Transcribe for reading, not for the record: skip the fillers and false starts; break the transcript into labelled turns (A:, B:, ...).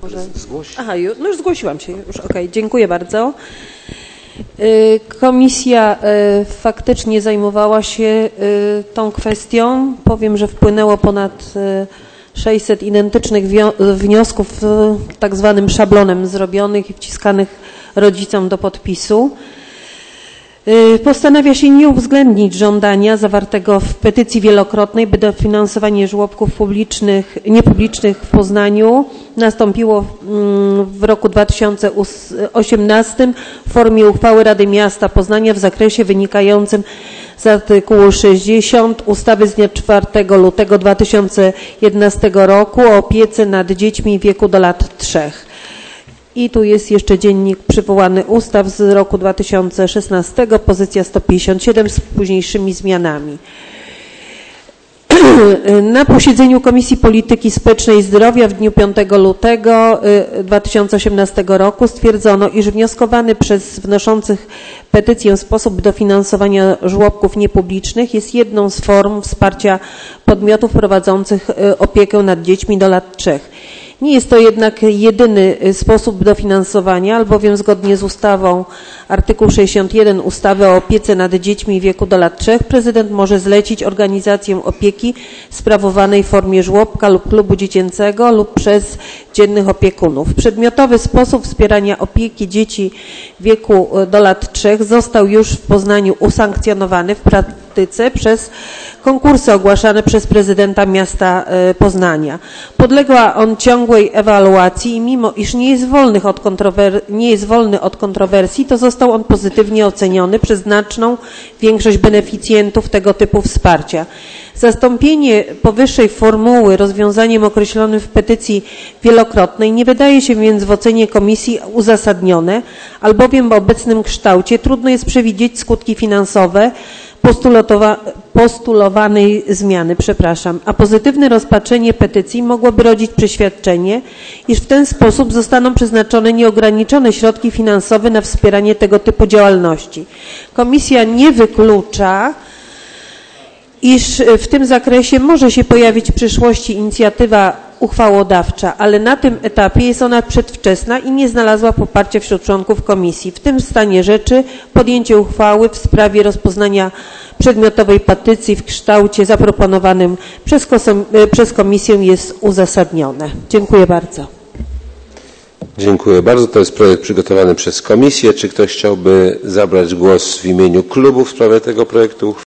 A: Aha, no już zgłosiłam się. Okej, dziękuję bardzo. Komisja faktycznie zajmowała się tą kwestią. Powiem, że wpłynęło ponad 600 identycznych wniosków tak zwanym szablonem zrobionych i wciskanych rodzicom do podpisu. Postanawia się nie uwzględnić żądania zawartego w petycji wielokrotnej, by dofinansowanie żłobków niepublicznych w Poznaniu nastąpiło w roku 2018 w formie uchwały Rady Miasta Poznania w zakresie wynikającym z artykułu 60 ustawy z dnia 4 lutego 2011 roku o opiece nad dziećmi w wieku do lat 3. I tu jest jeszcze dziennik przywołany ustaw z roku 2016, pozycja 157 z późniejszymi zmianami. Na posiedzeniu Komisji Polityki Społecznej i Zdrowia w dniu 5 lutego 2018 roku stwierdzono, iż wnioskowany przez wnoszących petycję sposób dofinansowania żłobków niepublicznych jest jedną z form wsparcia podmiotów prowadzących opiekę nad dziećmi do lat 3. Nie jest to jednak jedyny sposób dofinansowania, albowiem zgodnie z ustawą artykuł 61 ustawy o opiece nad dziećmi w wieku do lat 3 prezydent może zlecić organizację opieki sprawowanej w formie żłobka lub klubu dziecięcego lub przez dziennych opiekunów. Przedmiotowy sposób wspierania opieki dzieci w wieku do lat 3 został już w Poznaniu usankcjonowany w praktyce przez konkursy ogłaszane przez prezydenta miasta Poznania. Podległa on ciągłej ewaluacji i mimo iż nie jest wolny od kontrowersji, to został on pozytywnie oceniony przez znaczną większość beneficjentów tego typu wsparcia. Zastąpienie powyższej formuły rozwiązaniem określonym w petycji wielokrotnej nie wydaje się więc w ocenie komisji uzasadnione, albowiem w obecnym kształcie trudno jest przewidzieć skutki finansowe postulowanej zmiany, a pozytywne rozpatrzenie petycji mogłoby rodzić przeświadczenie, iż w ten sposób zostaną przeznaczone nieograniczone środki finansowe na wspieranie tego typu działalności. Komisja nie wyklucza, iż w tym zakresie może się pojawić w przyszłości inicjatywa uchwałodawcza, ale na tym etapie jest ona przedwczesna i nie znalazła poparcia wśród członków komisji. W tym stanie rzeczy podjęcie uchwały w sprawie rozpoznania przedmiotowej petycji w kształcie zaproponowanym przez komisję jest uzasadnione. Dziękuję bardzo.
B: Dziękuję bardzo. To jest projekt przygotowany przez komisję. Czy ktoś chciałby zabrać głos w imieniu klubu w sprawie tego projektu uchwały?